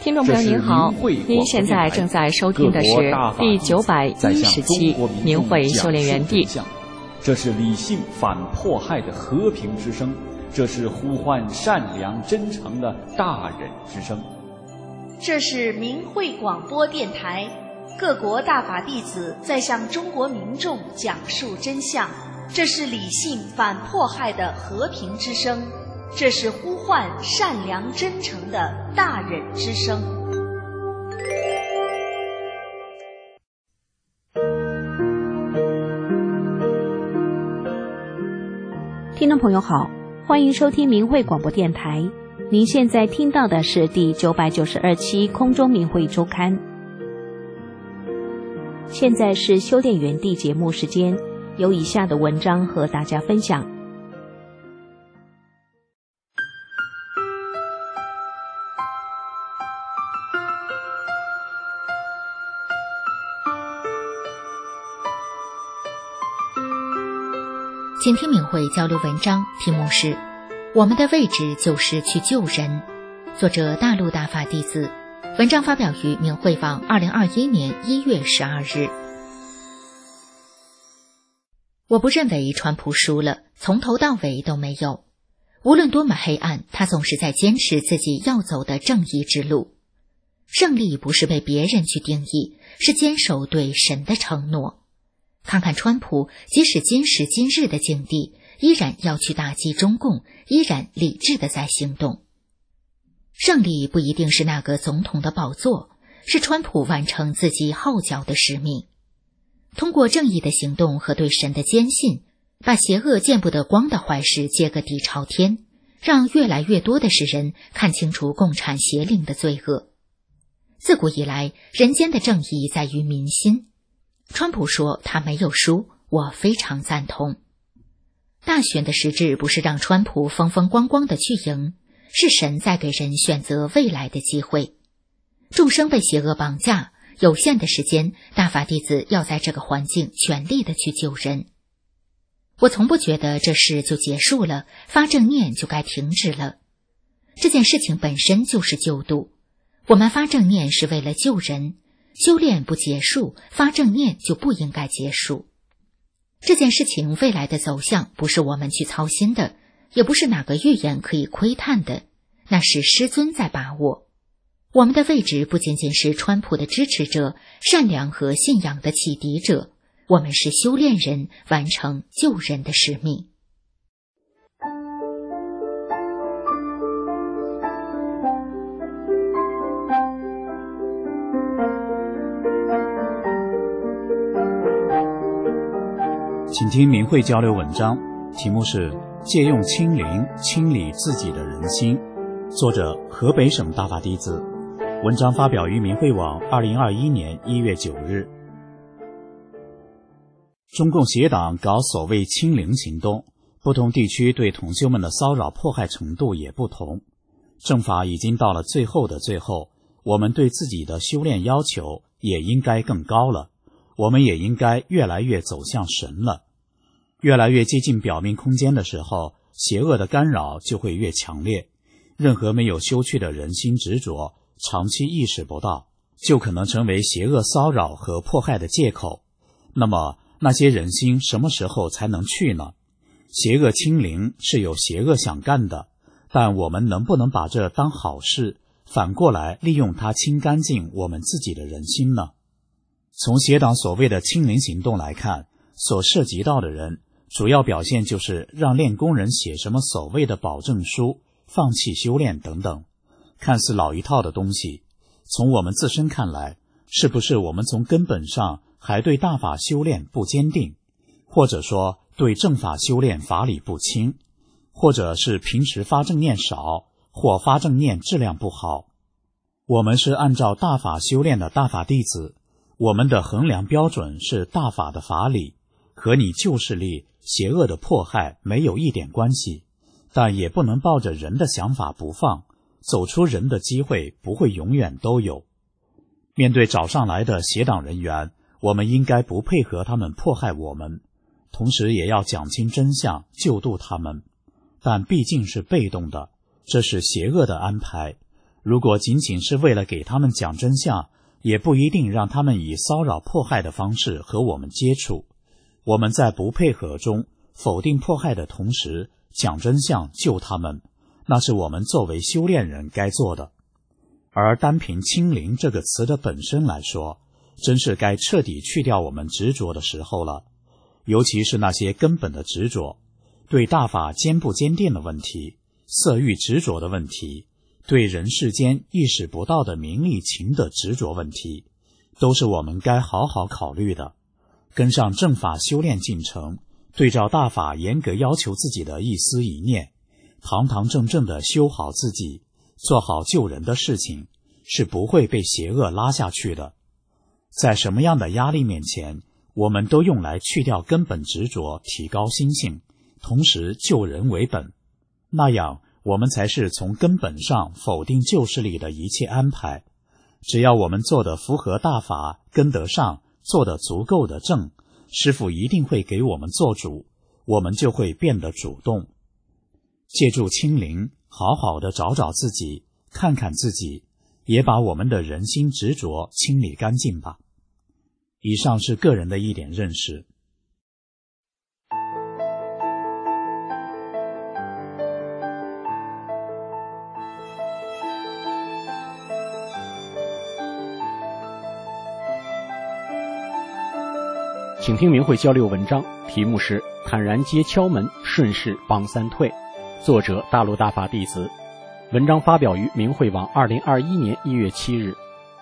听众朋友您好，您现在正在收听的是第910期明慧修炼园地。 这是理性反迫害的和平之声，这是呼唤善良真诚的大忍之声。 这是明慧广播电台，各国大法弟子在向中国民众讲述真相。这是理性反迫害的和平之声，这是呼唤善良真诚的大忍之声。 听众朋友好，欢迎收听明慧广播电台。您现在听到的是第992期空中明慧周刊。现在是修炼园地节目时间，有以下的文章和大家分享。 请听明慧交流文章，题目是《我们的位置就是去救人》，作者大陆大法弟子，文章发表于明慧网2021年1月12日。我不认为川普输了，从头到尾都没有。无论多么黑暗，他总是在坚持自己要走的正义之路。胜利不是被别人去定义，是坚守对神的承诺。看看川普，即使今时今日的境地，依然要去打击中共，依然理智地在行动。胜利不一定是那个总统的宝座，是川普完成自己号角的使命。通过正义的行动和对神的坚信，把邪恶见不得光的坏事揭个底朝天，让越来越多的世人看清楚共产邪灵的罪恶。自古以来，人间的正义在于民心。川普说他没有输，我非常赞同。大选的实质不是让川普风风光光的去赢，是神在给人选择未来的机会。众生被邪恶绑架，有限的时间，大法弟子要在这个环境全力的去救人。我从不觉得这事就结束了，发正念就该停止了。这件事情本身就是救度，我们发正念是为了救人，修炼不结束，发正念就不应该结束。这件事情未来的走向不是我们去操心的，也不是哪个预言可以窥探的，那是师尊在把握。我们的位置不仅仅是川普的支持者，善良和信仰的启迪者，我们是修炼人，完成救人的使命。 请听明慧交流文章，题目是借用清灵清理自己的人心，作者河北省大法弟子，文章发表于明慧网2021年1月9日。中共邪党搞所谓清零行动，不同地区对同修们的骚扰迫害程度也不同。正法已经到了最后的最后，我们对自己的修炼要求也应该更高了，我们也应该越来越走向神了。越来越接近表面空间的时候，邪恶的干扰就会越强烈。任何没有修去的人心执着，长期意识不到，就可能成为邪恶骚扰和迫害的借口。那么那些人心什么时候才能去呢？邪恶清零是有邪恶想干的，但我们能不能把这当好事，反过来利用它清干净我们自己的人心呢？从邪党所谓的清零行动来看，所涉及到的人主要表现就是让练功人写什么所谓的保证书，放弃修炼等等，看似老一套的东西。从我们自身看来，是不是我们从根本上还对大法修炼不坚定，或者说对正法修炼法理不清，或者是平时发正念少，或发正念质量不好。我们是按照大法修炼的大法弟子，我们的衡量标准是大法的法理，和你旧势力邪恶的迫害没有一点关系，但也不能抱着人的想法不放，走出人的机会不会永远都有。面对找上来的邪党人员，我们应该不配合他们迫害我们，同时也要讲清真相，救度他们。但毕竟是被动的，这是邪恶的安排。 如果仅仅是为了给他们讲真相，也不一定让他们以骚扰迫害的方式和我们接触。我们在不配合中否定迫害的同时，讲真相救他们，那是我们作为修炼人该做的。而单凭清零这个词的本身来说，真是该彻底去掉我们执着的时候了，尤其是那些根本的执着，对大法坚不坚定的问题，色欲执着的问题，对人世间意识不到的名利情的执着问题，都是我们该好好考虑的。跟上正法修炼进程，对照大法严格要求自己的一思一念，堂堂正正地修好自己，做好救人的事情，是不会被邪恶拉下去的。在什么样的压力面前，我们都用来去掉根本执着，提高心性，同时救人为本，那样我们才是从根本上否定旧势力的一切安排。只要我们做得符合大法，跟得上，做得足够的正，师父一定会给我们做主，我们就会变得主动。借助清零，好好的找找自己，看看自己，也把我们的人心执着清理干净吧。以上是个人的一点认识。 请听明慧交流文章，题目是坦然接敲门，顺势帮三退，作者大陆大法弟子。文章发表于明慧网2021年1月7日。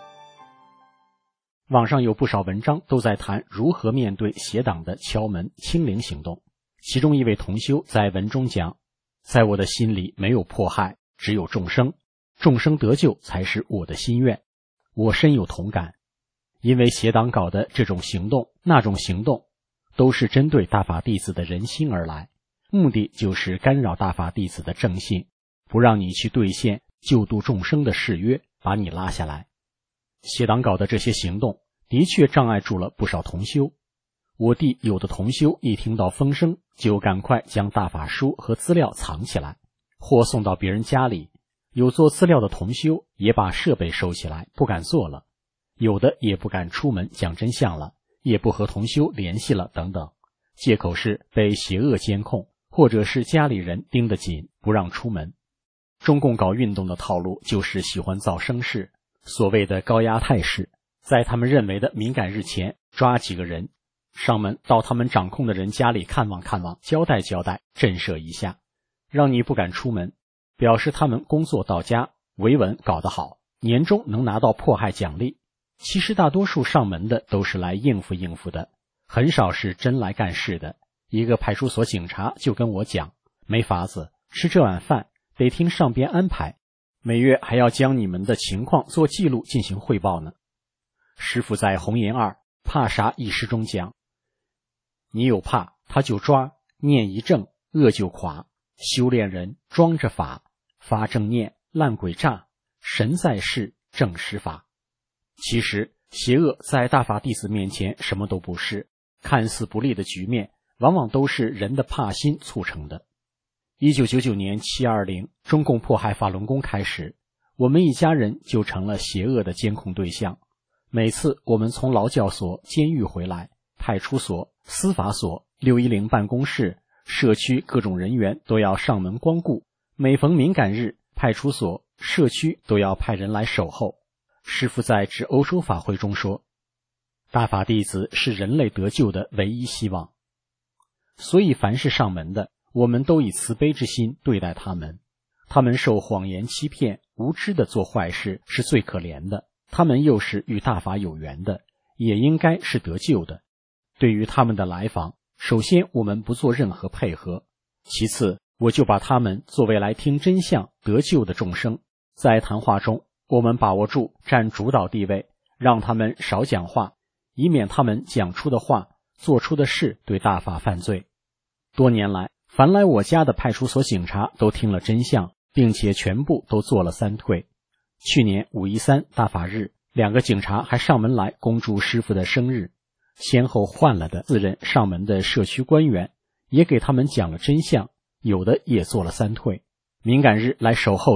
网上有不少文章都在谈如何面对邪党的敲门清零行动。其中一位同修在文中讲，在我的心里没有迫害，只有众生，众生得救才是我的心愿。我深有同感，因为邪党搞的这种行动那种行动，都是针对大法弟子的人心而来，目的就是干扰大法弟子的正信，不让你去兑现救度众生的誓约，把你拉下来。邪党搞的这些行动的确障碍住了不少同修。我弟有的同修一听到风声，就赶快将大法书和资料藏起来，或送到别人家里。有做资料的同修也把设备收起来，不敢做了。有的也不敢出门讲真相了，也不和同修联系了等等，借口是被邪恶监控，或者是家里人盯得紧，不让出门。中共搞运动的套路就是喜欢造声势，所谓的高压态势，在他们认为的敏感日前抓几个人上门到他们掌控的人家里看望看望，交代交代，震慑一下，让你不敢出门，表示他们工作到家，维稳搞得好，年终能拿到迫害奖励。其实大多数上门的都是来应付应付的，很少是真来干事的。一个派出所警察就跟我讲，没法子，吃这碗饭得听上边安排，每月还要将你们的情况做记录进行汇报呢。师父在红岩2怕啥一诗中讲，你有怕他就抓，念一正恶就垮，修炼人装着法，发正念烂鬼诈，神在世正施法。其实邪恶在大法弟子面前什么都不是，看似不利的局面往往都是人的怕心促成的。1999年720中共迫害法轮功开始，我们一家人就成了邪恶的监控对象。每次我们从劳教所、监狱回来，派出所、司法所、610办公室、社区各种人员都要上门光顾，每逢敏感日，派出所、社区都要派人来守候。师父在致欧洲法会中说，大法弟子是人类得救的唯一希望，所以凡是上门的，我们都以慈悲之心对待他们。他们受谎言欺骗，无知的做坏事是最可怜的，他们又是与大法有缘的，也应该是得救的。对于他们的来访，首先我们不做任何配合，其次我就把他们作为来听真相得救的众生。在谈话中，我们把握住占主导地位，让他们少讲话，以免他们讲出的话做出的事对大法犯罪。多年来，凡来我家的派出所警察都听了真相，并且全部都做了三退。去年513大法日，2个警察还上门来恭祝师父的生日，先后换了的4任上门的社区官员也给他们讲了真相，有的也做了三退。敏感日来守候的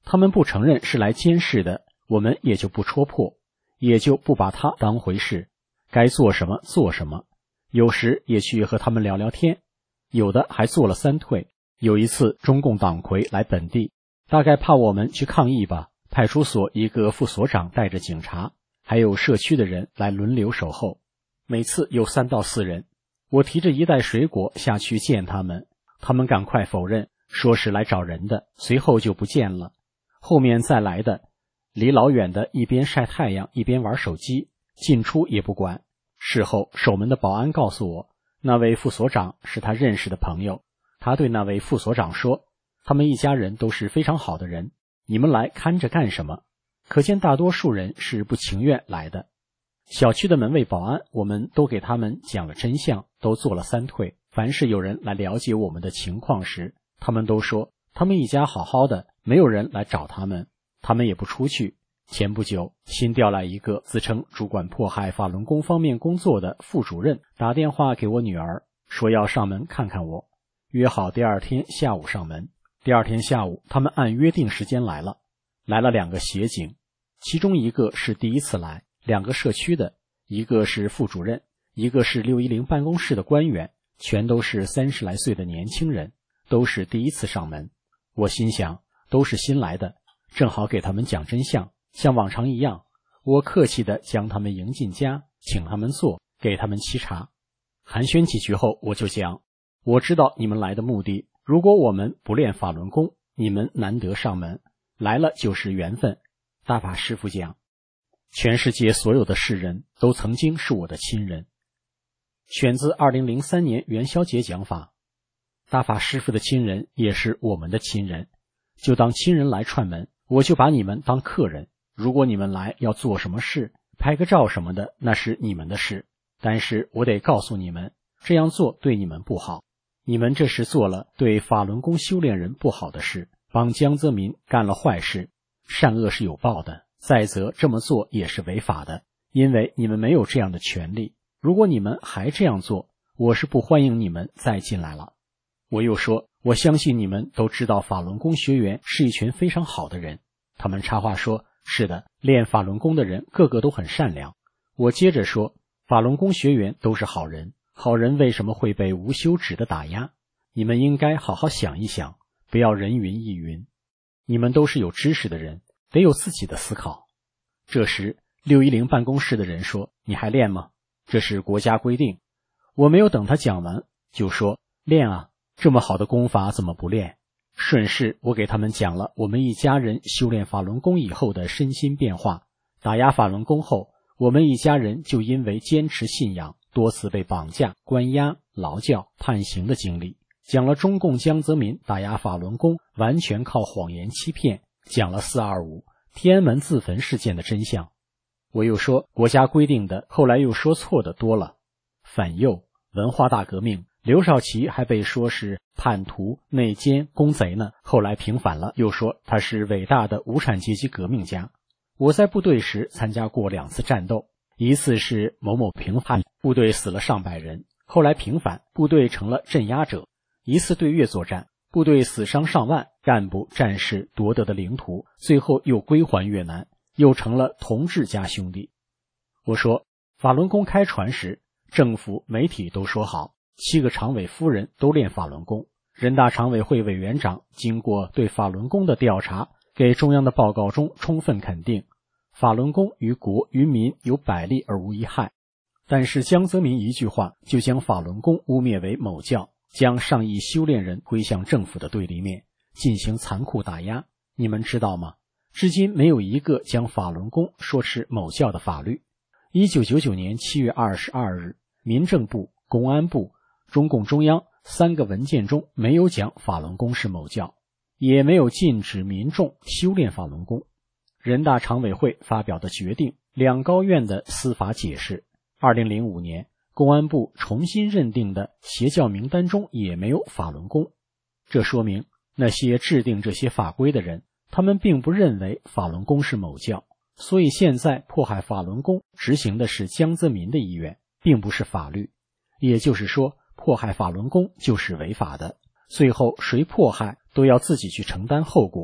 他们不承认是来监视的，我们也就不戳破，也就不把他当回事，该做什么做什么。有时也去和他们聊聊天，有的还做了3退。有一次中共党魁来本地，大概怕我们去抗议吧，派出所一个副所长带着警察，还有社区的人来轮流守候，每次有3到4人。我提着一袋水果下去见他们，他们赶快否认，说是来找人的，随后就不见了。后面再来的，离老远的一边晒太阳一边玩手机，进出也不管。事后守门的保安告诉我，那位副所长是他认识的朋友，他对那位副所长说，他们一家人都是非常好的人，你们来看着干什么？可见大多数人是不情愿来的。小区的门卫保安，我们都给他们讲了真相，都做了3退。凡是有人来了解我们的情况时，他们都说他们一家好好的，没有人来找他们，他们也不出去。前不久新调来一个自称主管迫害法轮功方面工作的副主任，打电话给我女儿，说要上门看看我，约好第2天下午上门。第2天下午他们按约定时间来了2个协警，其中一个是第一次来，2个社区的，一个是副主任，一个是610办公室的官员，全都是30来岁的年轻人，都是第一次上门。我心想，都是新来的，正好给他们讲真相。像往常一样，我客气地将他们迎进家，请他们坐，给他们沏茶。寒暄几句后，我就讲，我知道你们来的目的，如果我们不练法轮功，你们难得上门，来了就是缘分。大法师父讲，全世界所有的世人都曾经是我的亲人。选自2003年元宵节讲法。大法师父的亲人也是我们的亲人，就当亲人来串门，我就把你们当客人。如果你们来要做什么事，拍个照什么的，那是你们的事，但是我得告诉你们，这样做对你们不好，你们这是做了对法轮功修炼人不好的事，帮江泽民干了坏事，善恶是有报的，再则这么做也是违法的，因为你们没有这样的权利，如果你们还这样做，我是不欢迎你们再进来了。我又说，我相信你们都知道法轮功学员是一群非常好的人。他们插话说，是的，练法轮功的人个个都很善良。我接着说，法轮功学员都是好人，好人为什么会被无休止的打压？你们应该好好想一想，不要人云亦云。你们都是有知识的人，得有自己的思考。这时610办公室的人说，你还练吗？这是国家规定。我没有等他讲完，就说，练啊，这么好的功法怎么不练？顺势我给他们讲了我们一家人修炼法轮功以后的身心变化。打压法轮功后，我们一家人就因为坚持信仰，多次被绑架、关押、劳教、判刑的经历，讲了中共江泽民打压法轮功完全靠谎言欺骗，讲了425天安门自焚事件的真相。我又说，国家规定的后来又说错的多了，反右、文化大革命，刘少奇还被说是叛徒、内奸、公贼呢，后来平反了，又说他是伟大的无产阶级革命家。我在部队时参加过2次战斗，一次是某某平叛，部队死了上百人，后来平反，部队成了镇压者；一次对越作战，部队死伤上万，干部战士夺得的领土，最后又归还越南，又成了同志家兄弟。我说，法轮功开船时，政府媒体都说好，7个常委夫人都练法轮功，人大常委会委员长经过对法轮功的调查，给中央的报告中充分肯定，法轮功于国于民有百利而无一害。但是江泽民一句话就将法轮功污蔑为某教，将上亿修炼人推向政府的对立面，进行残酷打压。你们知道吗？至今没有一个将法轮功说是某教的法律。1999年7月22日，民政部、公安部、中共中央3个文件中没有讲法轮功是某教，也没有禁止民众修炼法轮功。人大常委会发表的决定，2高院的司法解释，2005年公安部重新认定的邪教名单中也没有法轮功。这说明那些制定这些法规的人，他们并不认为法轮功是某教，所以现在迫害法轮功执行的是江泽民的意愿，并不是法律。也就是说，迫害法轮功就是违法的，最后谁迫害都要自己去承担后果，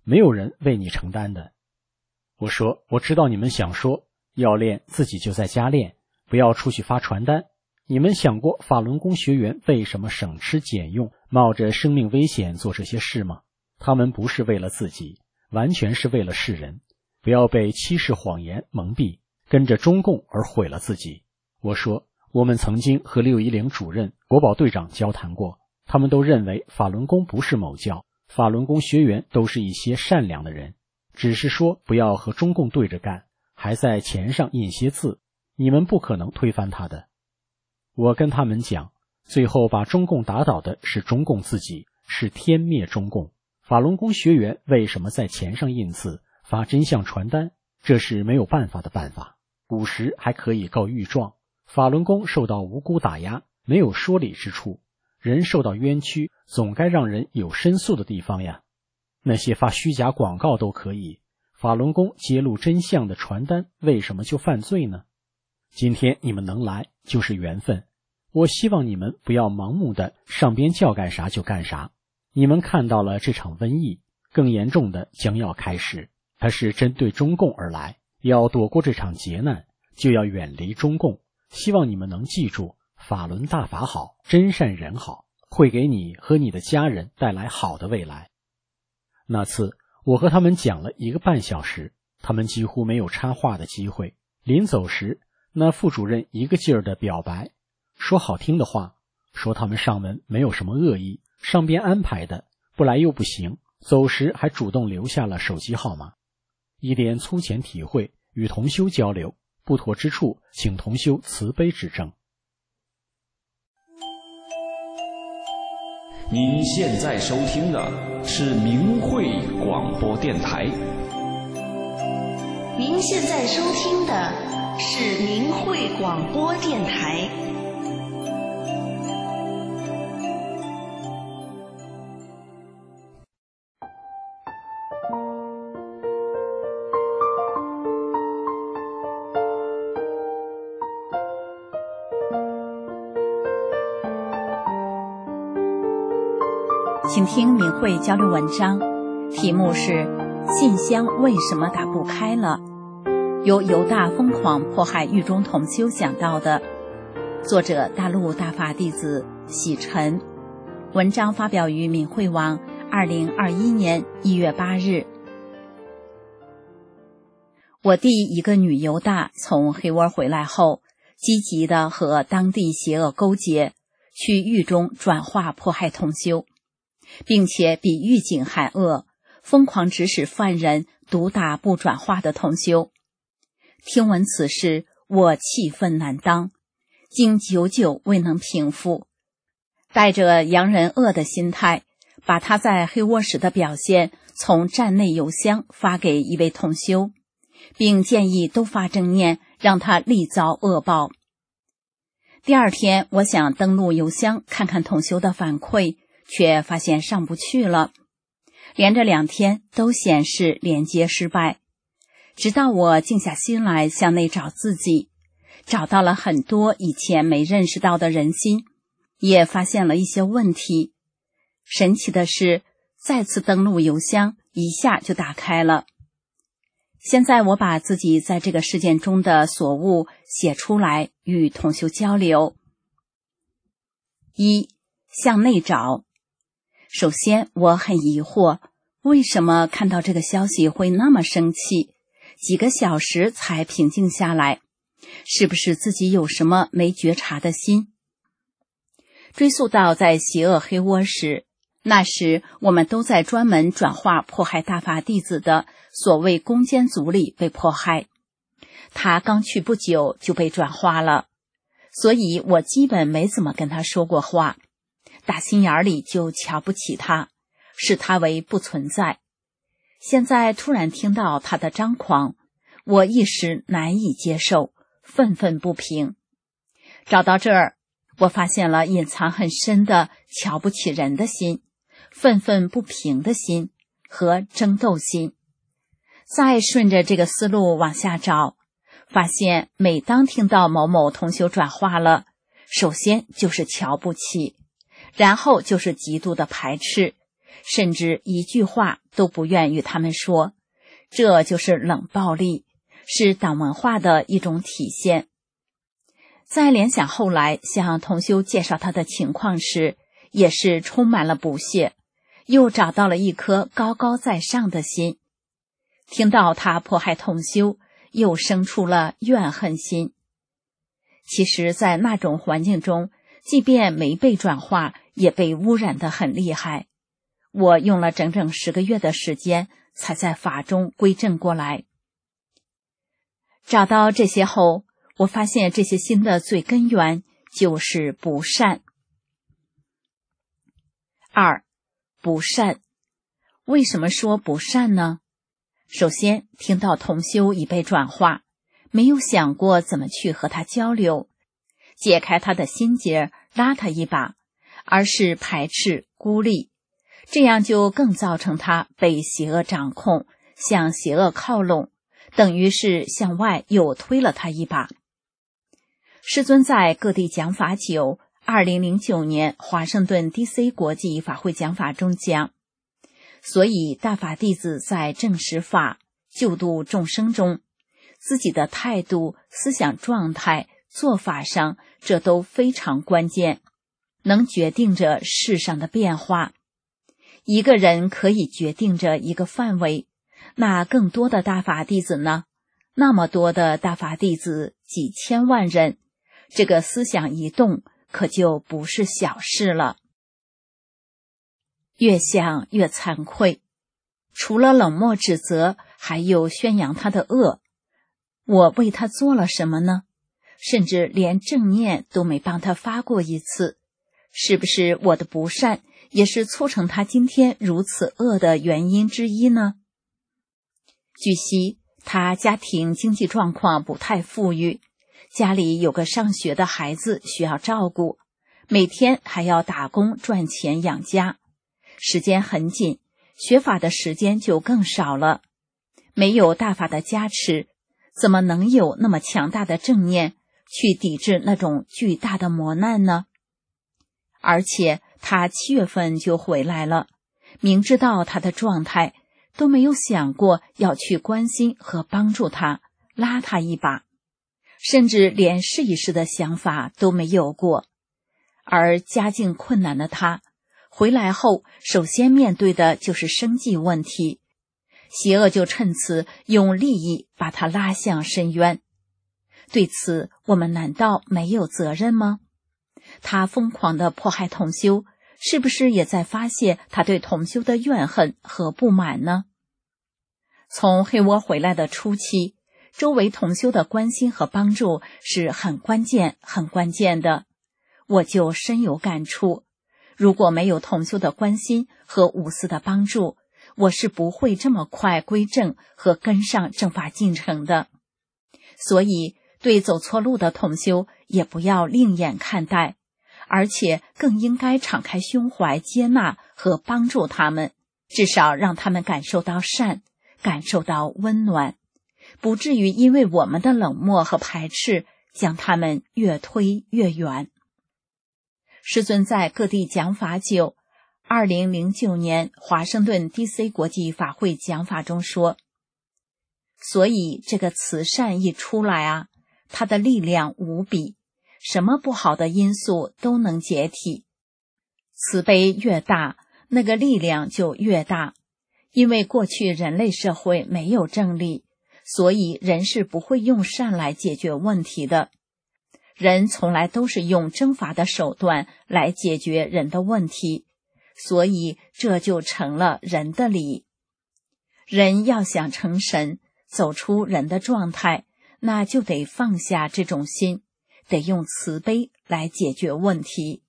没有人为你承担的。我说，我知道你们想说，要练自己就在家练，不要出去发传单。你们想过法轮功学员为什么省吃俭用，冒着生命危险做这些事吗？他们不是为了自己，完全是为了世人。不要被欺世谎言蒙蔽，跟着中共而毁了自己。我说，我们曾经和610主任、国保队长交谈过，他们都认为法轮功不是某教，法轮功学员都是一些善良的人，只是说不要和中共对着干，还在钱上印些字，你们不可能推翻他的。我跟他们讲，最后把中共打倒的是中共自己，是天灭中共。法轮功学员为什么在钱上印字，发真相传单？这是没有办法的办法。古时还可以告御状，法轮功受到无辜打压，没有说理之处，人受到冤屈，总该让人有申诉的地方呀。那些发虚假广告都可以，法轮功揭露真相的传单为什么就犯罪呢？今天你们能来就是缘分，我希望你们不要盲目的上边叫干啥就干啥。你们看到了这场瘟疫，更严重的将要开始，它是针对中共而来，要躲过这场劫难，就要远离中共。希望你们能记住，法轮大法好，真善人好，会给你和你的家人带来好的未来。那次我和他们讲了1个半小时，他们几乎没有插话的机会。临走时，那副主任一个劲儿的表白，说好听的话，说他们上门没有什么恶意，上边安排的，不来又不行，走时还主动留下了手机号码。一点粗浅体会，与同修交流，不妥之处请同修慈悲指正。 您现在收听的是明慧广播电台。 您现在收听的是明慧广播电台。 请听明慧交流文章，题目是信箱为什么打不开了，由犹大疯狂迫害狱中同修讲到的，作者大陆大法弟子喜晨，文章发表于明慧网2021年1月8日。我弟一个女犹大从黑窝回来后，积极地和当地邪恶勾结，去狱中转化迫害同修，并且比狱警还恶，疯狂指使犯人毒打不转化的同修。听闻此事，我气愤难当，经久久未能平复，带着扬人恶的心态，把他在黑窝时的表现从站内邮箱发给一位同修，并建议都发正念，让他立遭恶报。第二天，我想登录邮箱看看同修的反馈，却发现上不去了，连着2天都显示连接失败。直到我静下心来向内找自己，找到了很多以前没认识到的人心，也发现了一些问题。神奇的是，再次登录邮箱，一下就打开了。现在我把自己在这个事件中的所悟写出来，与同修交流。1. 向内找。首先，我很疑惑，为什么看到这个消息会那么生气，几个小时才平静下来？是不是自己有什么没觉察的心？追溯到在邪恶黑窝时，那时我们都在专门转化迫害大法弟子的所谓攻坚组里被迫害，他刚去不久就被转化了，所以我基本没怎么跟他说过话，打心眼里就瞧不起他，视他为不存在。现在突然听到他的张狂，我一时难以接受，愤愤不平。找到这儿，我发现了隐藏很深的瞧不起人的心、愤愤不平的心和争斗心。再顺着这个思路往下找，发现每当听到某某同修转化了，首先就是瞧不起，然后就是极度的排斥， 甚至一句话都不愿与他们说。这就是冷暴力，是党文化的一种体现。在联想后来向同修介绍他的情况时，也是充满了不屑，又找到了一颗高高在上的心。听到他迫害同修，又生出了怨恨心。其实在那种环境中，即便没被转化，也被污染得很厉害。我用了整整10个月的时间，才在法中归正过来。找到这些后，我发现这些心的最根源就是不善。2. 不善。为什么说不善呢？首先，听到同修已被转化，没有想过怎么去和他交流，解开他的心结，拉他一把，而是排斥孤立，这样就更造成他被邪恶掌控，向邪恶靠拢，等于是向外又推了他一把。师尊在各地讲法久，2009年华盛顿 DC 国际法会讲法中讲，所以大法弟子在证实法、救度众生中，自己的态度、思想状态、做法上，这都非常关键，能决定着世上的变化。一个人可以决定着一个范围，那更多的大法弟子呢？那么多的大法弟子，几千万人，这个思想一动，可就不是小事了。越想越惭愧，除了冷漠指责，还有宣扬他的恶。我为他做了什么呢？甚至连正念都没帮他发过一次。是不是我的不善也是促成他今天如此恶的原因之一呢？据悉，他家庭经济状况不太富裕，家里有个上学的孩子需要照顾，每天还要打工赚钱养家，时间很紧，学法的时间就更少了。没有大法的加持，怎么能有那么强大的正念去抵制那种巨大的磨难呢？而且他7月份就回来了，明知道他的状态，都没有想过要去关心和帮助他，拉他一把，甚至连试一试的想法都没有过。而家境困难的他，回来后首先面对的就是生计问题，邪恶就趁此用利益把他拉向深渊。对此，我们难道没有责任吗？他疯狂地迫害同修，是不是也在发泄他对同修的怨恨和不满呢？从黑窝回来的初期，周围同修的关心和帮助是很关键的，我就深有感触。如果没有同修的关心和无私的帮助，我是不会这么快归正和跟上正法进程的。所以对走错路的同修也不要另眼看待，而且更应该敞开胸怀接纳和帮助他们，至少让他们感受到善，感受到温暖，不至于因为我们的冷漠和排斥将他们越推越远。师尊在各地讲法久，2009年华盛顿 DC 国际法会讲法中说，所以这个慈善一出来啊，它的力量无比，什么不好的因素都能解体。慈悲越大，那个力量就越大。因为过去人类社会没有正力，所以人是不会用善来解决问题的。人从来都是用征伐的手段来解决人的问题，所以这就成了人的理。人要想成神，走出人的状态，那就得放下这种心，得用慈悲来解决问题。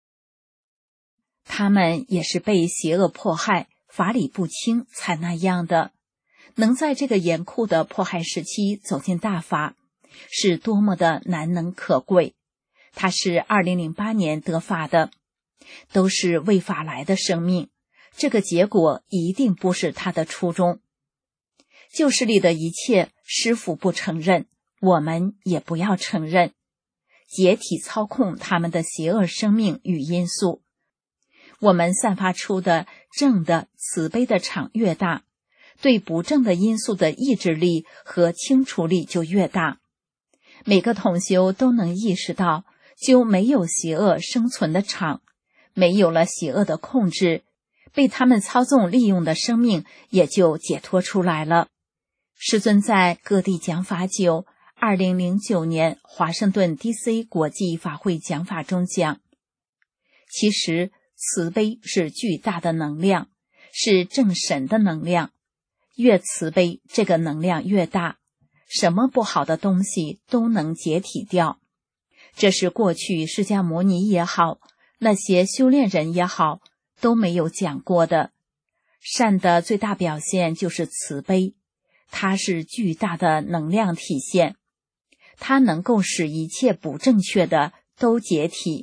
他们也是被邪恶迫害，法理不清才那样的，能在这个严酷的迫害时期走进大法，是多么的难能可贵。他是2008年得法的，都是为法来的生命，这个结果一定不是他的初衷。旧势力的一切，师父不承认，我们也不要承认，解体操控他们的邪恶生命与因素。我们散发出的正的慈悲的场越大，对不正的因素的抑制力和清除力就越大。每个同修都能意识到，就没有邪恶生存的场，没有了邪恶的控制，被他们操纵利用的生命也就解脱出来了。师尊在各地讲法久2009年华盛顿 DC 国际法会讲法中讲，其实慈悲是巨大的能量，是正神的能量，越慈悲这个能量越大，什么不好的东西都能解体掉。这是过去释迦牟尼也好，那些修炼人也好，都没有讲过的。善的最大表现就是慈悲，它是巨大的能量体现，它能够使一切不正确的都解体。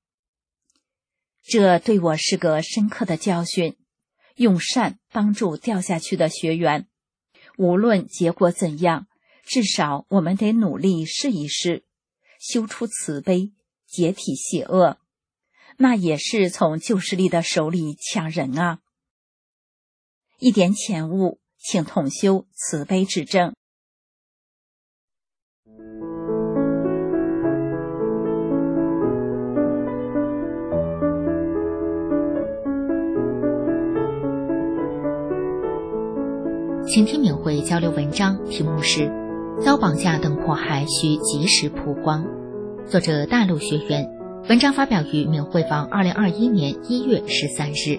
这对我是个深刻的教训，用善帮助掉下去的学员，无论结果怎样，至少我们得努力试一试，修出慈悲，解体邪恶，那也是从旧势力的手里抢人啊。一点前悟，请同修慈悲指正。 请听敏慧交流文章，题目是遭绑架等迫害需及时曝光，作者大陆学员，文章发表于敏慧网2021年1月13日。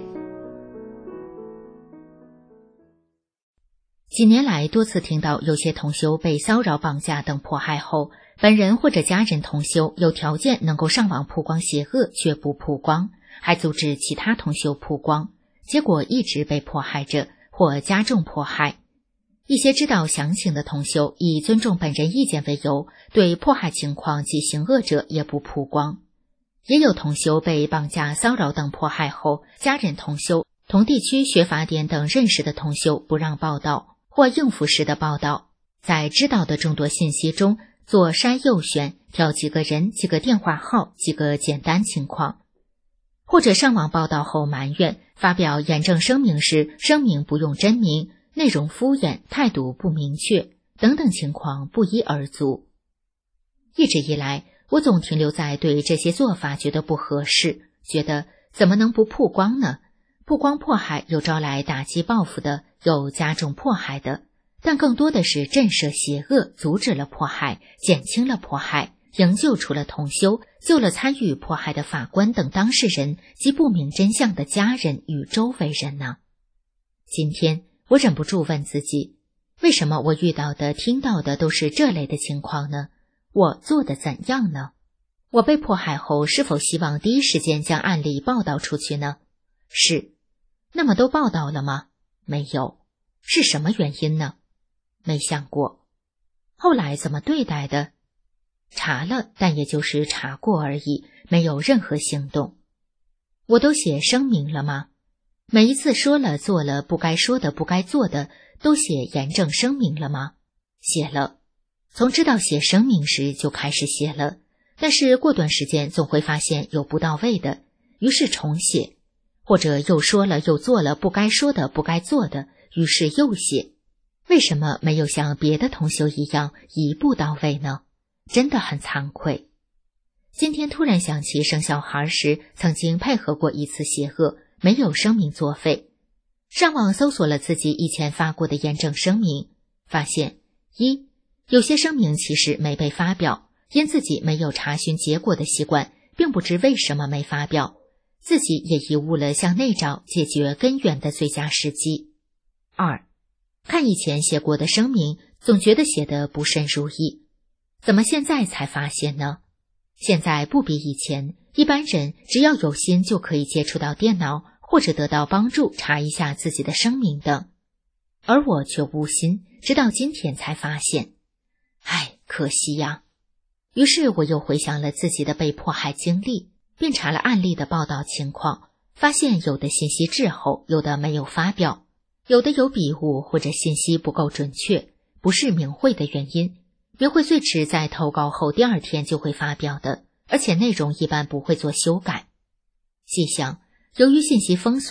几年来多次听到有些同修被骚扰绑架等迫害后，本人或者家人同修有条件能够上网曝光邪恶却不曝光，还阻止其他同修曝光，结果一直被迫害着或加重迫害。一些知道详情的同修以尊重本人意见为由，对迫害情况及行恶者也不曝光。也有同修被绑架骚扰等迫害后，家人同修、同地区学法典等认识的同修不让报道或应付式的报道，在知道的众多信息中做筛右选，挑几个人、几个电话号、几个简单情况，或者上网报道后埋怨，发表严正声明时声明不用真名，内容敷衍，态度不明确等等情况不一而足。一直以来，我总停留在对这些做法觉得不合适，觉得怎么能不曝光呢？曝光迫害有招来打击报复的，有加重迫害的，但更多的是震慑邪恶，阻止了迫害，减轻了迫害，营救出了同修，救了参与迫害的法官等当事人及不明真相的家人与周围人呢？今天我忍不住问自己，为什么我遇到的、听到的都是这类的情况呢？我做的怎样呢？我被迫害后是否希望第一时间将案例报道出去呢？是。那么都报道了吗？没有。是什么原因呢？没想过。后来怎么对待的？查了，但也就是查过而已，没有任何行动。我都写声明了吗？每一次说了做了不该说的不该做的，都写严正声明了吗？写了。从知道写声明时就开始写了，但是过段时间总会发现有不到位的，于是重写，或者又说了又做了不该说的不该做的，于是又写。为什么没有像别的同修一样一步到位呢？真的很惭愧。今天突然想起生小孩时曾经配合过一次邪恶，没有声明作废。上网搜索了自己以前发过的严正声明，发现一，有些声明其实没被发表，因自己没有查询结果的习惯，并不知为什么没发表，自己也贻误了向内找解决根源的最佳时机。二，看以前写过的声明，总觉得写得不甚如意，怎么现在才发现呢？现在不比以前，一般人只要有心就可以接触到电脑，或者得到帮助查一下自己的声明等，而我却无心，直到今天才发现。唉，可惜呀。于是我又回想了自己的被迫害经历，并查了案例的报道情况，发现有的信息滞后，有的没有发表，有的有笔误或者信息不够准确，不是明慧的原因。明慧最迟在投稿后第二天就会发表的，而且内容一般不会做修改。细想，由于信息封锁，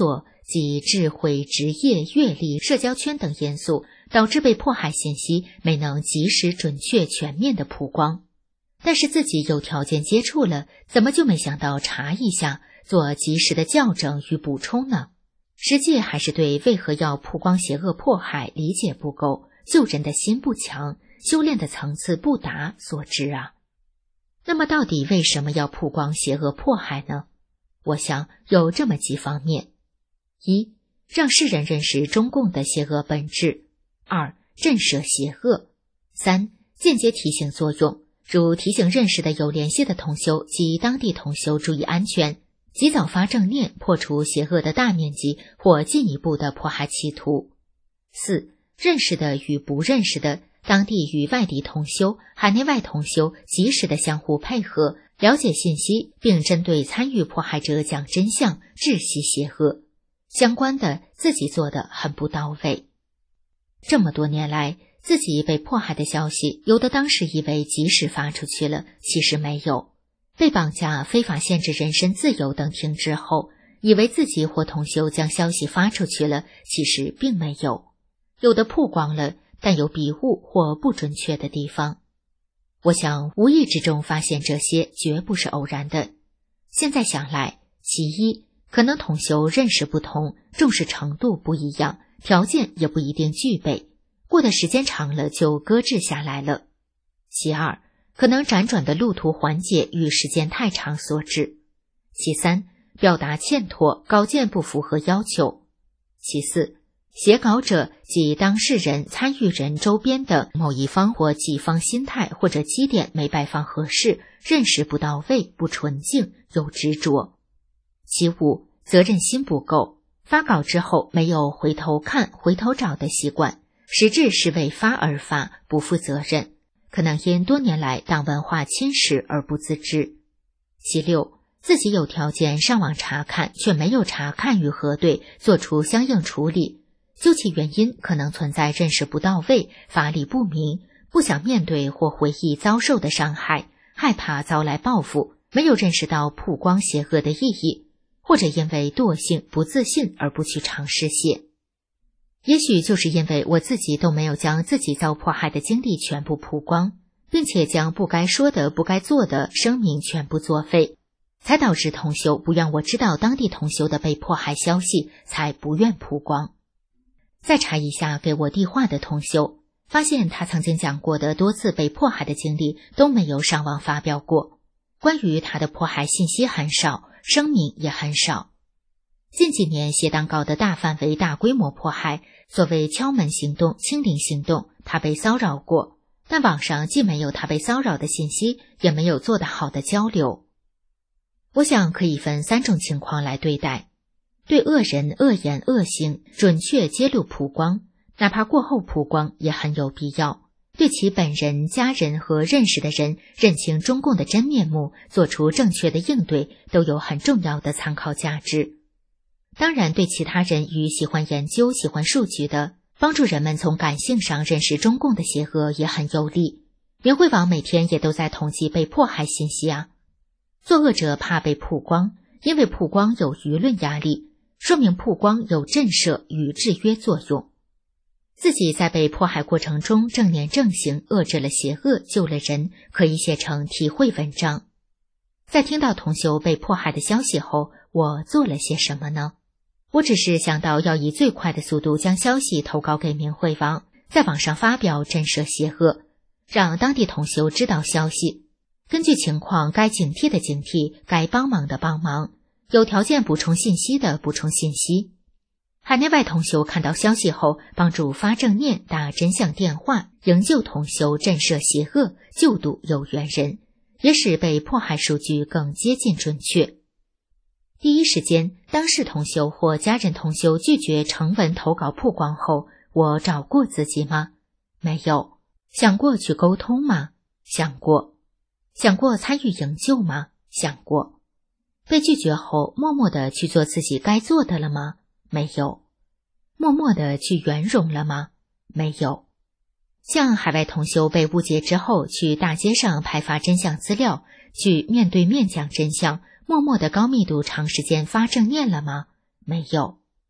及智慧、职业、阅历、社交圈等因素，导致被迫害信息没能及时、准确、全面的曝光。但是自己有条件接触了，怎么就没想到查一下，做及时的校正与补充呢？实际还是对为何要曝光邪恶迫害理解不够，救人的心不强，修炼的层次不达所致啊。那么到底为什么要曝光邪恶迫害呢？我想有这么几方面：一、让世人认识中共的邪恶本质；二、震慑邪恶；三、间接提醒作用，如提醒认识的有联系的同修及当地同修注意安全，及早发正念，破除邪恶的大面积或进一步的迫害企图。四、认识的与不认识的当地与外地同修、海内外同修及时的相互配合，了解信息，并针对参与迫害者讲真相，窒息邪恶。相关的自己做得很不到位。这么多年来，自己被迫害的消息，有的当时以为及时发出去了，其实没有。被绑架、非法限制人身自由等停之后，以为自己或同修将消息发出去了，其实并没有。有的曝光了，但有笔误或不准确的地方。我想无意之中发现这些绝不是偶然的。现在想来，其一，可能同修认识不同，重视程度不一样，条件也不一定具备，过的时间长了就搁置下来了。其二，可能辗转的路途缓解与时间太长所致。其三，表达欠妥，稿件不符合要求。其四，写稿者及当事人、参与人周边的某一方或几方心态或者基点没摆放合适，认识不到位，不纯净，有执着。其五，责任心不够，发稿之后没有回头看、回头找的习惯，实质是为发而发，不负责任，可能因多年来党文化侵蚀而不自知。其六，自己有条件上网查看，却没有查看与核对，做出相应处理。究其原因，可能存在认识不到位、法理不明，不想面对或回忆遭受的伤害，害怕遭来报复，没有认识到曝光邪恶的意义，或者因为惰性、不自信而不去尝试写。也许就是因为我自己都没有将自己遭迫害的经历全部曝光，并且将不该说的、不该做的声明全部作废，才导致同修不愿我知道当地同修的被迫害消息，才不愿曝光。再查一下给我递话的同修，发现他曾经讲过的多次被迫害的经历都没有上网发表过，关于他的迫害信息很少，声明也很少。近几年邪党搞的大范围、大规模迫害，所谓敲门行动、清零行动，他被骚扰过，但网上既没有他被骚扰的信息，也没有做得好的交流。我想可以分三种情况来对待。对恶人、恶言、恶行准确揭露曝光，哪怕过后曝光也很有必要。对其本人、家人和认识的人认清中共的真面目，做出正确的应对，都有很重要的参考价值。当然，对其他人与喜欢研究、喜欢数据的，帮助人们从感性上认识中共的邪恶也很有利。明慧网每天也都在统计被迫害信息啊。作恶者怕被曝光，因为曝光有舆论压力，说明曝光有震慑与制约作用。自己在被迫害过程中正念正行，遏制了邪恶，救了人，可以写成体会文章。在听到同修被迫害的消息后，我做了些什么呢？我只是想到要以最快的速度将消息投稿给明慧网，在网上发表震慑邪恶，让当地同修知道消息，根据情况该警惕的警惕，该帮忙的帮忙，有条件补充信息的补充信息。海内外同修看到消息后，帮助发正念、打真相电话，营救同修，震慑邪恶，救度有缘人，也使被迫害数据更接近准确。第一时间，当事同修或家人同修拒绝成文投稿曝光后，我找过自己吗？没有。想过去沟通吗？想过。想过参与营救吗？想过。被拒绝后，默默地去做自己该做的了吗？没有。默默地去圆融了吗？没有。像海外同修被误解之后，去大街上派发真相资料，去面对面讲真相，默默地高密度长时间发正念了吗？没有。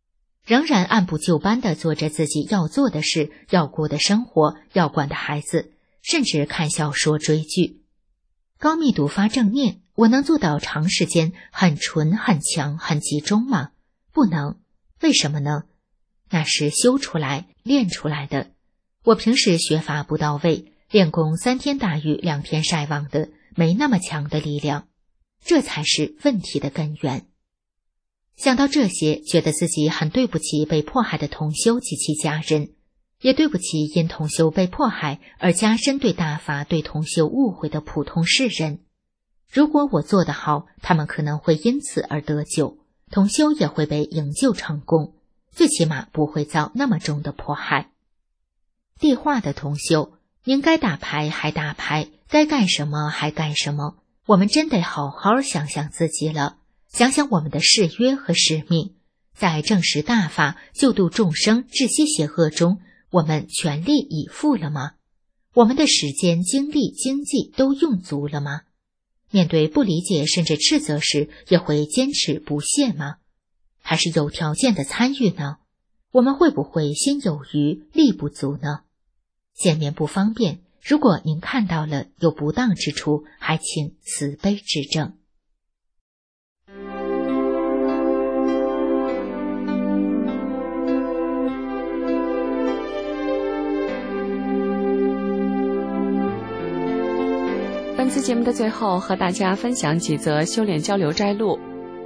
仍然按部就班地做着自己要做的事，要过的生活，要管的孩子，甚至看小说追剧。高密度发正念，我能做到长时间很纯、很强、很集中吗？不能。为什么呢？那是修出来、练出来的。我平时学法不到位，练功3天打鱼2天晒网的，没那么强的力量，这才是问题的根源。想到这些，觉得自己很对不起被迫害的同修及其家人，也对不起因同修被迫害而加深对大法、对同修误会的普通世人。如果我做得好，他们可能会因此而得救，同修也会被营救成功，最起码不会遭那么重的迫害。地化的同修，您该打牌还打牌，该干什么还干什么，我们真得好好想想自己了，想想我们的誓约和使命，在证实大法、救度众生、治息邪恶中，我们全力以赴了吗？我们的时间、精力、经济都用足了吗？面对不理解甚至斥责时，也会坚持不懈吗？还是有条件的参与呢？我们会不会心有余力不足呢？见面不方便，如果您看到了有不当之处，还请慈悲指正。 本次节目的最后，和大家分享几则修炼交流摘录。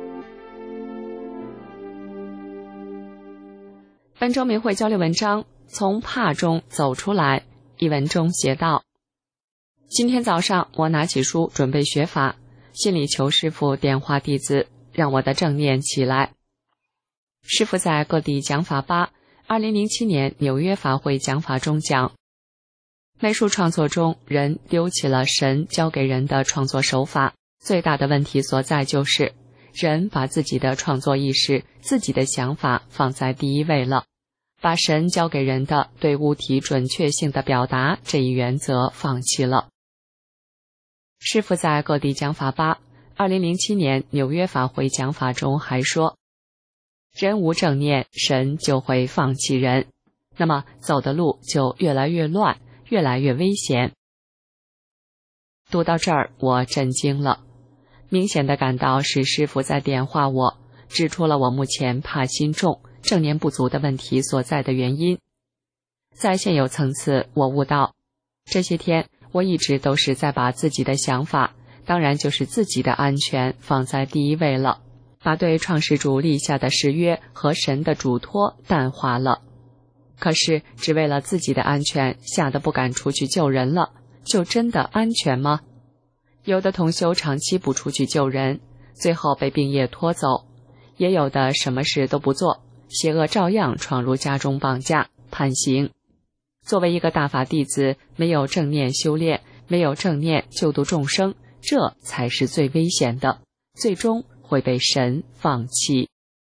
本周明慧交流文章：从怕中走出来。一文中写道：今天早上我拿起书准备学法，心里求师父点化弟子，让我的正念起来。师父在各地讲法吧2007年纽约法会讲法中讲，美术创作中，人丢弃了神教给人的创作手法，最大的问题所在就是人把自己的创作意识、自己的想法放在第一位了，把神教给人的对物体准确性的表达这一原则放弃了。师父在各地讲法吧2007年纽约法会讲法中还说，人无正念，神就会放弃人，那么走的路就越来越乱，越来越危险。读到这儿，我震惊了，明显的感到是师父在点化我，指出了我目前怕心重、正念不足的问题所在的原因。在现有层次，我悟到，这些天我一直都是在把自己的想法，当然就是自己的安全放在第一位了，把对创世主立下的誓约和神的嘱托淡化了。可是只为了自己的安全，吓得不敢出去救人了，就真的安全吗？有的同修长期不出去救人，最后被病业拖走，也有的什么事都不做，邪恶照样闯入家中绑架判刑。作为一个大法弟子，没有正念修炼，没有正念救度众生，这才是最危险的，最终会被神放弃。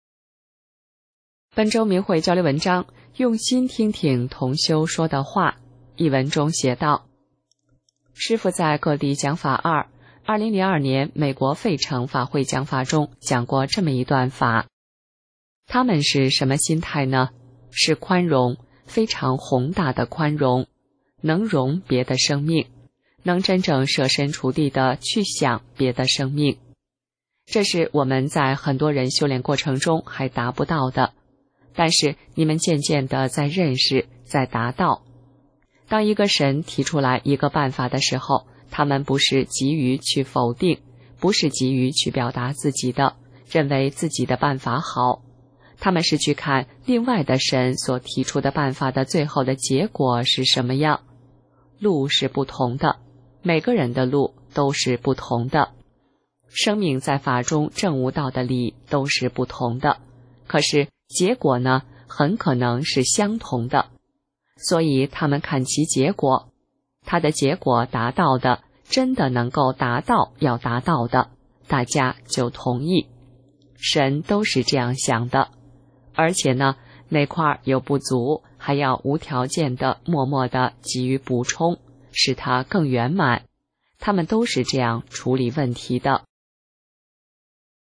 本周明慧交流文章：用心听听同修说的话。一文中写道，师父在各地讲法2002年美国费城法会讲法中讲过这么一段法。他们是什么心态呢？是宽容，非常宏大的宽容，能容别的生命，能真正设身处地的去想别的生命。这是我们在很多人修炼过程中还达不到的，但是你们渐渐的在认识，在达到。当一个神提出来一个办法的时候，他们不是急于去否定，不是急于去表达自己的，认为自己的办法好，他们是去看另外的神所提出的办法的最后的结果是什么样。路是不同的，每个人的路都是不同的，生命在法中证悟到的理都是不同的，可是结果呢，很可能是相同的。所以他们看其结果，他的结果达到的，真的能够达到要达到的，大家就同意。神都是这样想的，而且呢，哪块有不足，还要无条件的默默的给予补充，使它更圆满。他们都是这样处理问题的。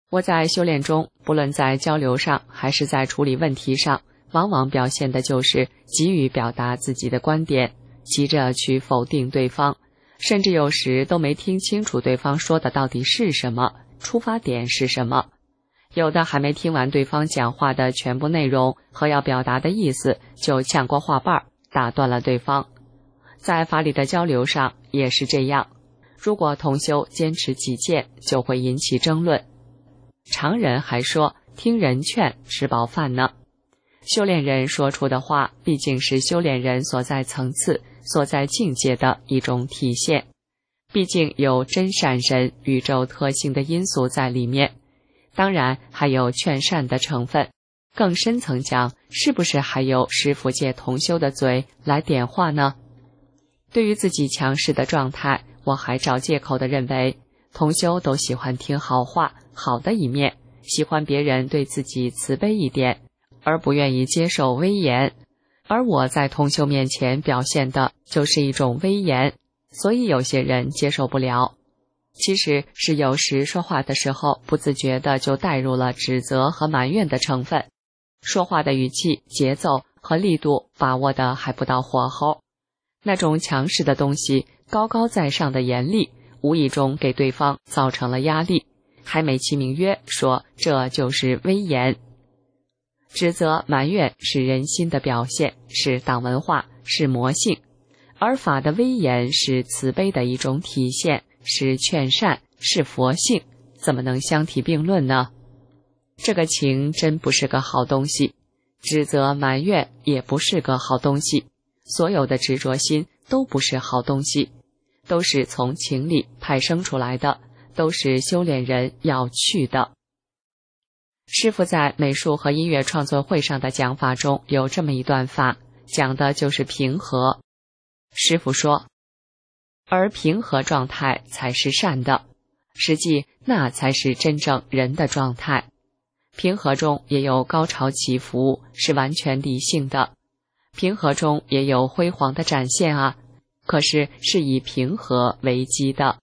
我在修炼中，不论在交流上还是在处理问题上，往往表现的就是急于表达自己的观点，急着去否定对方，甚至有时都没听清楚对方说的到底是什么，出发点是什么。有的还没听完对方讲话的全部内容和要表达的意思，就抢过话瓣，打断了对方。在法理的交流上也是这样，如果同修坚持己见，就会引起争论。常人还说听人劝吃饱饭呢，修炼人说出的话毕竟是修炼人所在层次、所在境界的一种体现，毕竟有真善人宇宙特性的因素在里面，当然还有劝善的成分。更深层讲，是不是还有师父借同修的嘴来点化呢？对于自己强势的状态，我还找借口地认为同修都喜欢听好话，好的一面，喜欢别人对自己慈悲一点，而不愿意接受威严。而我在同修面前表现的就是一种威严，所以有些人接受不了。其实是有时说话的时候，不自觉的就带入了指责和埋怨的成分，说话的语气、节奏和力度把握的还不到火候。那种强势的东西，高高在上的严厉，无意中给对方造成了压力，还美其名曰说这就是威严。指责埋怨是人心的表现，是党文化，是魔性，而法的威严是慈悲的一种体现，是劝善，是佛性，怎么能相提并论呢？这个情真不是个好东西，指责埋怨也不是个好东西，所有的执着心都不是好东西，都是从情里派生出来的，都是修炼人要去的。师父在美术和音乐创作会上的讲法中有这么一段话，讲的就是平和。师父说，而平和状态才是善的，实际那才是真正人的状态。平和中也有高潮起伏，是完全理性的。平和中也有辉煌的展现啊，可是是以平和为基的。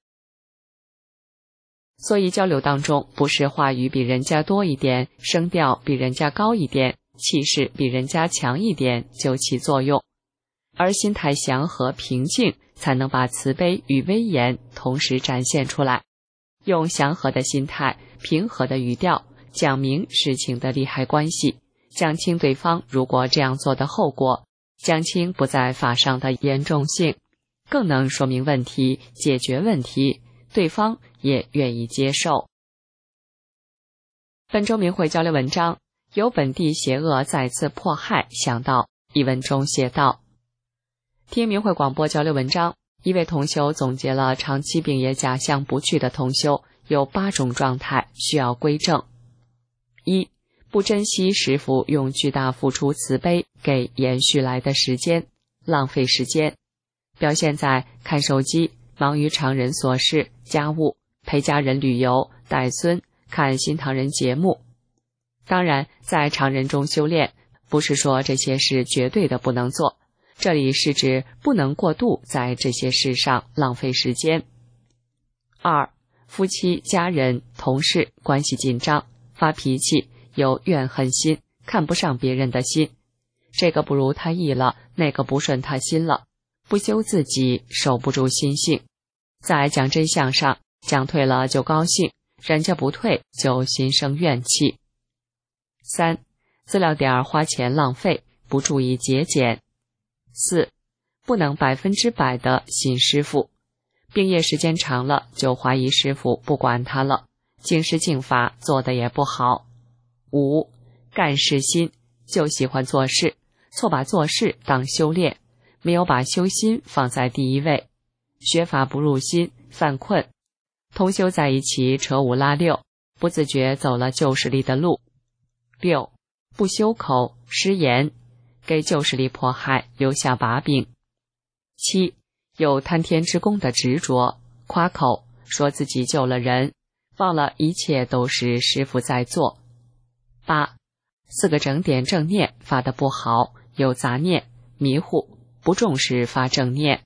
所以交流当中，不是话语比人家多一点，声调比人家高一点，气势比人家强一点就起作用，而心态祥和平静，才能把慈悲与威严同时展现出来。用祥和的心态、平和的语调讲明事情的利害关系，讲清对方如果这样做的后果，讲清不在法上的严重性，更能说明问题，解决问题，对方也愿意接受。本周明慧交流文章，由本地邪恶再次迫害想到，一文中写道。听明慧广播交流文章，一位同修总结了长期病业假象不去的同修有8种状态需要归正。1. 不珍惜师父用巨大付出慈悲给延续来的时间，浪费时间，表现在看手机、忙于常人琐事、家务、陪家人旅游、带孙、看新唐人节目。当然，在常人中修炼，不是说这些事绝对的不能做，这里是指不能过度在这些事上浪费时间。2. 夫妻、家人、同事关系紧张，发脾气，有怨恨心，看不上别人的心，这个不如他意了，那个不顺他心了，不修自己，守不住心性。在讲真相上，讲退了就高兴，人家不退就心生怨气。3. 资料点花钱浪费，不注意节俭。4. 不能100%的信师父，病业时间长了就怀疑师父不管他了，净施净法做得也不好。5. 干事心，就喜欢做事，错把做事当修炼，没有把修心放在第一位，学法不入心，犯困，同修在一起扯5拉6，不自觉走了旧势力的路。6. 不修口，失言，给旧势力迫害留下把柄。7. 有贪天之功的执着，夸口，说自己救了人，忘了一切都是师父在做。8. 4个整点正念发得不好，有杂念，迷糊，不重视发正念。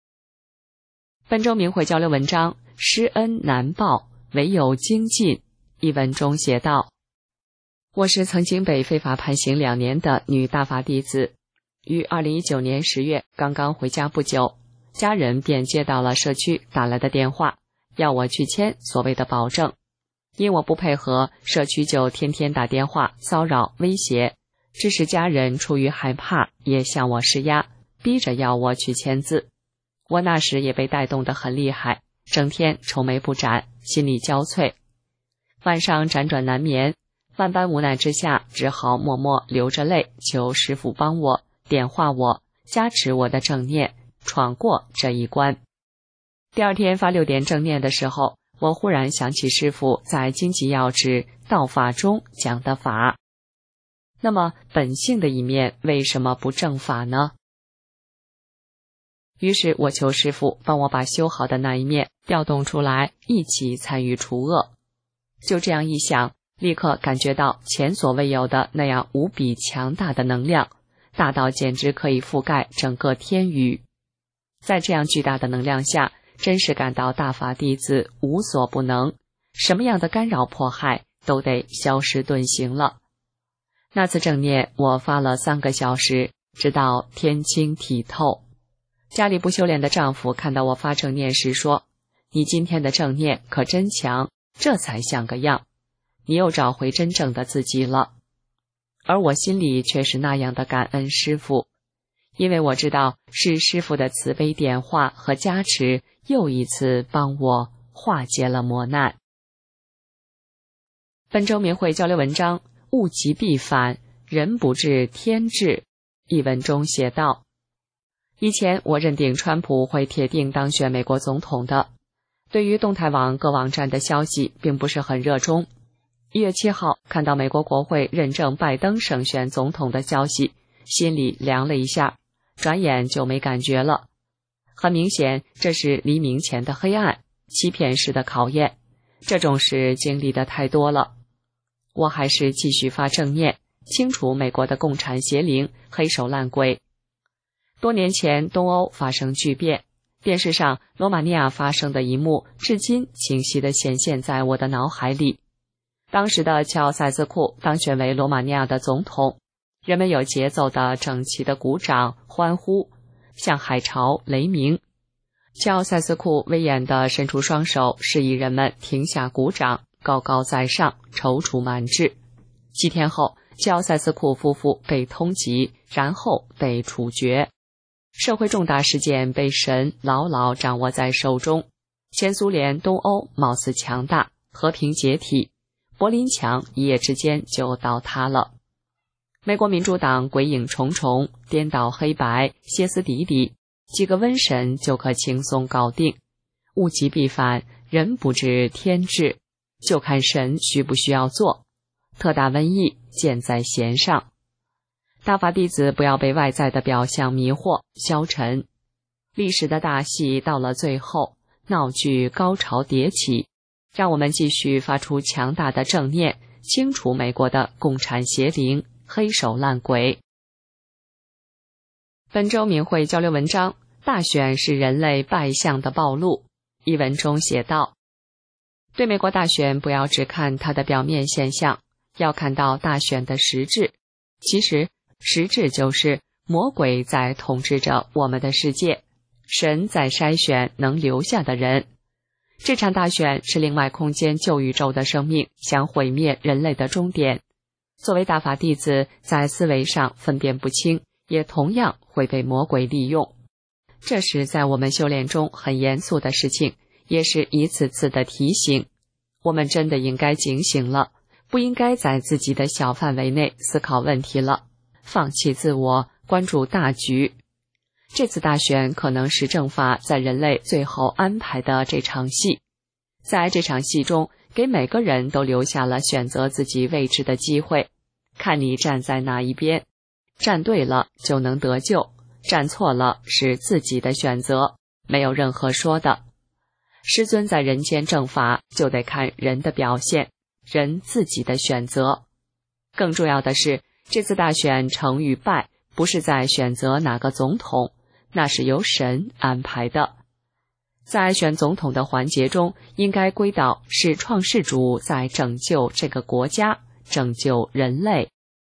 本周明慧交流文章，施恩难报，唯有精进， 一文中写道：我是曾经被非法判刑2年的女大法弟子，于2019年10月刚刚回家不久，家人便接到了社区打来的电话，要我去签所谓的保证。因我不配合，社区就天天打电话骚扰威胁，致使家人出于害怕也向我施压，逼着要我去签字。我那时也被带动得很厉害，整天愁眉不展，心力交瘁，晚上辗转难眠，万般无奈之下，只好默默流着泪求师父帮我点化我，加持我的正念，闯过这一关。第二天发6点正念的时候，我忽然想起师父在经籍要旨道法中讲的法，那么本性的一面为什么不正法呢？于是我求师父帮我把修好的那一面调动出来，一起参与除恶。就这样一想，立刻感觉到前所未有的那样无比强大的能量，大到简直可以覆盖整个天宇。在这样巨大的能量下，真是感到大法弟子无所不能，什么样的干扰迫害都得消失遁形了。那次正念我发了3个小时，直到天清体透。家里不修炼的丈夫看到我发正念时说：你今天的正念可真强，这才像个样，你又找回真正的自己了。而我心里却是那样的感恩师父，因为我知道是师父的慈悲点化和加持，又一次帮我化解了磨难。本周明慧交流文章：物极必反，人不治天治。一文中写道：以前我认定川普会铁定当选美国总统的，对于动态网各网站的消息并不是很热衷。1月7号看到美国国会认证拜登胜选总统的消息，心里凉了一下，转眼就没感觉了。很明显，这是黎明前的黑暗，欺骗式的考验，这种事经历的太多了。我还是继续发正念，清除美国的共产邪灵、黑手烂鬼。多年前东欧发生巨变，电视上罗马尼亚发生的一幕至今清晰地显现在我的脑海里。当时的乔塞斯库当选为罗马尼亚的总统，人们有节奏的整齐的鼓掌欢呼，像海潮雷鸣。乔塞斯库威严地伸出双手，示意人们停下鼓掌，高高在上，踌躇满志。7天后，乔塞斯库夫妇被通缉，然后被处决。社会重大事件被神牢牢掌握在手中，前苏联东欧貌似强大，和平解体，柏林墙一夜之间就倒塌了。美国民主党鬼影重重，颠倒黑白，歇斯底里，几个瘟神就可轻松搞定。物极必反，人不治天治，就看神需不需要做。特大瘟疫箭在弦上，大法弟子不要被外在的表象迷惑消沉。历史的大戏到了最后，闹剧高潮迭起，让我们继续发出强大的正念，清除美国的共产邪灵、黑手烂鬼。本周明慧交流文章：大选是人类败相的暴露。一文中写道：对美国大选不要只看它的表面现象，要看到大选的实质。其实实质就是魔鬼在统治着我们的世界，神在筛选能留下的人。这场大选是另外空间旧宇宙的生命想毁灭人类的终点。作为大法弟子，在思维上分辨不清，也同样会被魔鬼利用。这是在我们修炼中很严肃的事情，也是一次次的提醒。我们真的应该警醒了，不应该在自己的小范围内思考问题了，放弃自我，关注大局。这次大选可能是正法在人类最后安排的这场戏，在这场戏中，给每个人都留下了选择自己位置的机会，看你站在哪一边，站对了就能得救，站错了是自己的选择，没有任何说的。师尊在人间正法，就得看人的表现，人自己的选择。更重要的是，这次大选成与败，不是在选择哪个总统，那是由神安排的。 在选总统的环节中，应该归到是创世主在拯救这个国家，拯救人类。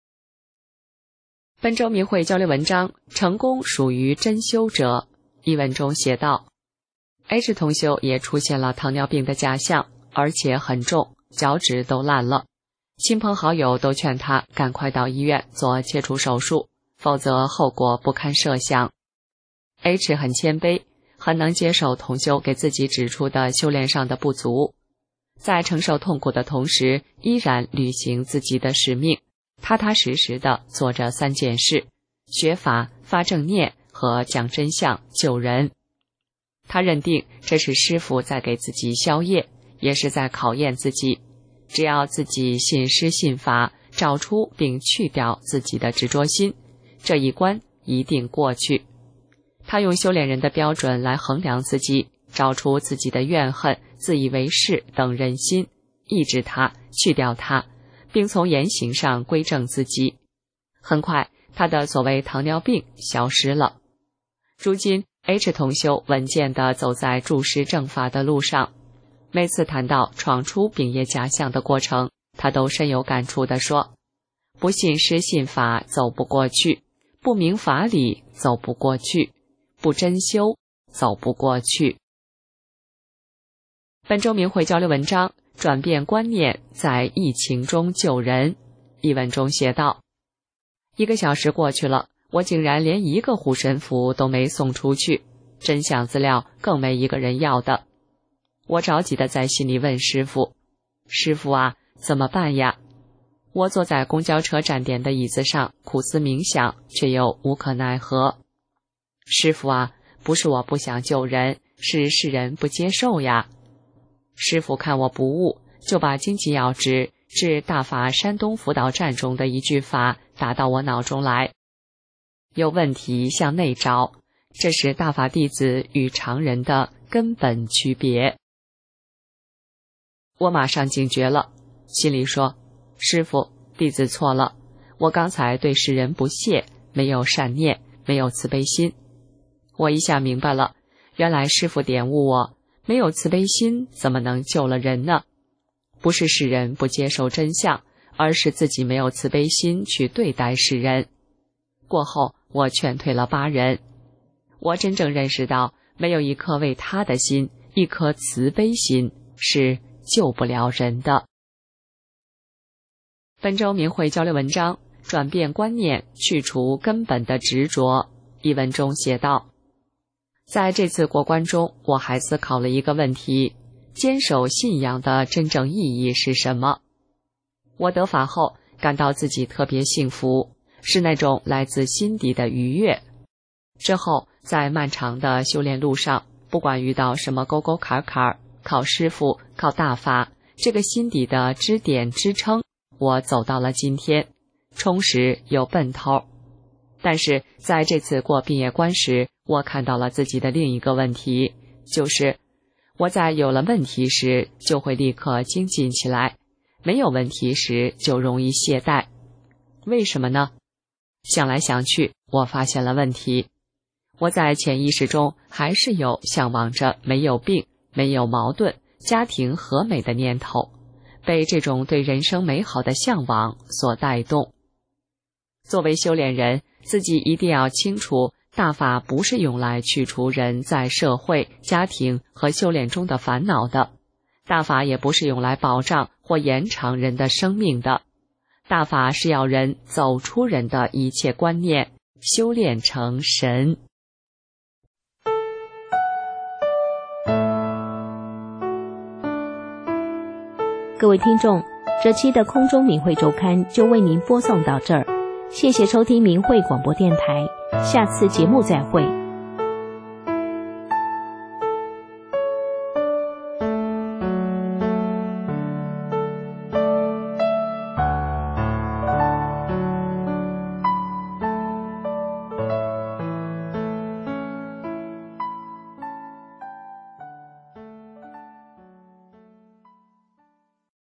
本周明慧交流文章，成功属于真修者。一文中写道 ，H 同修也出现了糖尿病的假象，而且很重，脚趾都烂了。亲朋好友都劝他赶快到医院做切除手术，否则后果不堪设想。H 很谦卑，很能接受同修给自己指出的修炼上的不足，在承受痛苦的同时，依然履行自己的使命，踏踏实实地做着3件事：学法、发正念和讲真相、救人。他认定这是师父在给自己消业，也是在考验自己。只要自己信师信法，找出并去掉自己的执着心，这一关一定过去。他用修炼人的标准来衡量自己，找出自己的怨恨、自以为是等人心，抑制它，去掉它，并从言行上归正自己。很快，他的所谓糖尿病消失了。如今 H 同修稳健地走在注师正法的路上，每次谈到闯出病业假象的过程，他都深有感触地说：不信师信法走不过去，不明法理走不过去，不真修走不过去。本周明慧交流文章，转变观念，在疫情中救人。一文中写道：1个小时过去了，我竟然连1个护身符都没送出去，真相资料更没一个人要的。我着急地在心里问师父：师父啊，怎么办呀？我坐在公交车站点的椅子上苦思冥想，却又无可奈何。师父啊，不是我不想救人，是世人不接受呀。师父看我不悟，就把经济要旨至大法山东辅导站中的一句法打到我脑中来：有问题向内找，这是大法弟子与常人的根本区别。我马上警觉了，心里说：师父，弟子错了，我刚才对世人不屑，没有善念，没有慈悲心。我一下明白了，原来师父点悟我，没有慈悲心怎么能救了人呢？不是世人不接受真相，而是自己没有慈悲心去对待世人。过后我劝退了8人，我真正认识到，没有一颗为他的心，一颗慈悲心是救不了人的。本周明慧交流文章，转变观念，去除根本的执着。一文中写道：在这次过关中，我还思考了一个问题：坚守信仰的真正意义是什么？我得法后感到自己特别幸福，是那种来自心底的愉悦。之后在漫长的修炼路上，不管遇到什么沟沟坎坎，靠师父，靠大法，这个心底的支点支撑，我走到了今天，充实有奔头。但是在这次过毕业关时，我看到了自己的另一个问题，就是我在有了问题时就会立刻精进起来，没有问题时就容易懈怠。为什么呢？想来想去，我发现了问题。我在潜意识中还是有向往着没有病、没有矛盾、家庭和美的念头，被这种对人生美好的向往所带动。作为修炼人，自己一定要清楚，大法不是用来去除人在社会、家庭和修炼中的烦恼的，大法也不是用来保障或延长人的生命的，大法是要人走出人的一切观念，修炼成神。 各位听众，这期的空中明慧周刊就为您播送到这儿，谢谢收听明慧广播电台，下次节目再会。